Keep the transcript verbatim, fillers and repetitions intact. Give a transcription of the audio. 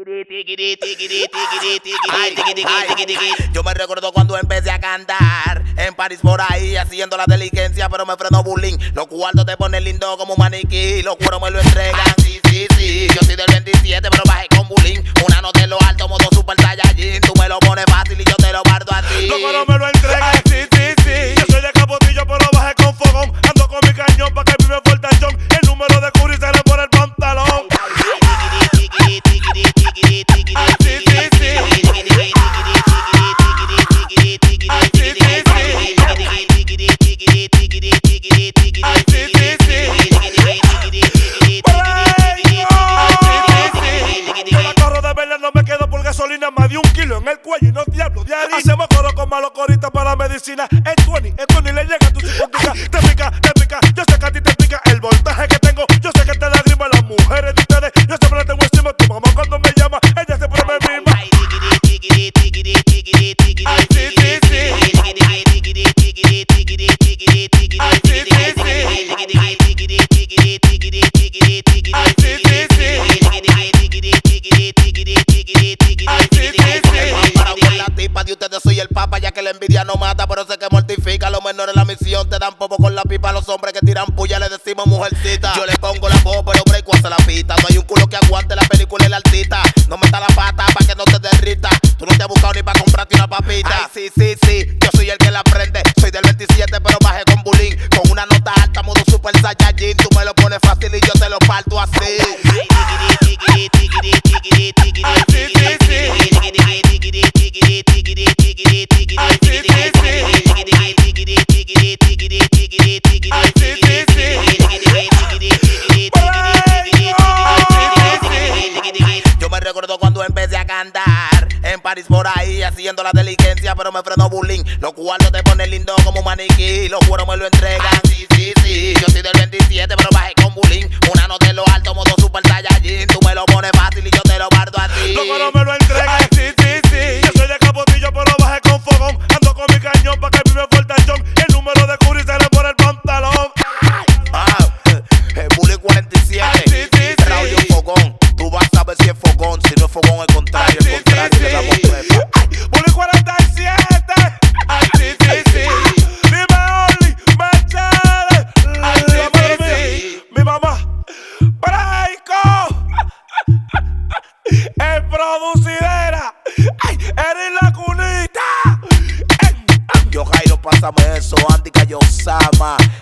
Yo me recuerdo cuando empecé a cantar en París por ahí haciendo la diligencia, pero me frenó bullying. Los cuartos te ponen lindo como un maniquí, los cueros me lo entregan. Sí, sí, sí, yo soy del veintisiete, pero bajé con bullying. Una nota en lo alto, modo super saiyajin. Tú me lo pones fácil y yo te lo parto a ti. Los cueros me lo entregan. Sí, sí, sí. Yo soy de Capotillo, pero bajé con fogón. Ando con mi cañón pa' que vive fuerte el chon. El número de Curry se le pone el pantalón. Más de un kilo en el cuello y no diablo de harina. Hacemos coro con malos coristas para la medicina. En veinte, en veinte le llega tu psicotica. Te pica, te pica, yo sé que a ti te pica el voltaje que tengo. Yo sé que te lágrimas las mujeres de ustedes. Yo siempre la tengo encima. Tu mamá cuando me llama, ella siempre me mima. De ustedes soy el papa, ya que la envidia no mata, pero sé que mortifica. Los menores la misión te dan popo con la pipa. Los hombres que tiran puya le decimos mujercita. Yo le pongo la voz, pero break hace la pista. No hay un culo que aguante la película y la artista. No metas la pata pa' que no te derrita. Tú no te has buscado ni pa' comprarte una papita. Ay, sí, sí, sí, yo soy el que la prende. Soy del veintisiete, pero bajé con bullying. Con una nota alta, modo super saiyajin. Tú me lo pones fácil y yo te lo parto así. Yo me recuerdo cuando empecé a cantar en París por ahí haciendo la diligencia, pero me frenó bullying. Los cuartos te ponen lindo como un maniquí, los cueros me lo entregan. Sí, sí, sí, yo soy del veintisiete, pero bajé con bullying. Una nota en lo alto, modo super saiyajin. Tú me lo pones fácil y yo te lo parto a ti. Los cueros me lo entregan. Sí, sí, sí. Yo soy de Capotillo, pero bajé con fogón. Ando con mi cañón pa' que vive fuerte el chon. El número de Curry se le pone el pantalón. Ah, el bullying cuarenta y siete. Sí, sí, sí. Raúl fogón. Tú vas a ver si es fogón, si no es fogón, al contrario, Ay, al contrario, sí, le sí, damos sí. trepa. Bully cuarenta y siete. Ay, sí, sí, sí. Dime Oli, Mercedes. Ay, sí, La madre sí, mía, sí. mi mamá. Braico. El producidera. Ay, eres la cunita. Yo Jairo, pásame eso, Andy Cayosama.